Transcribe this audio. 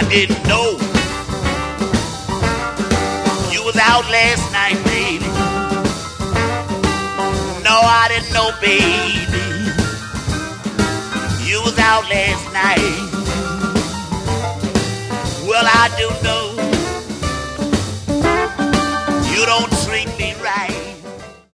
didn't know you was out last night, baby. No, I didn't know, baby, you was out last night. Well, I do know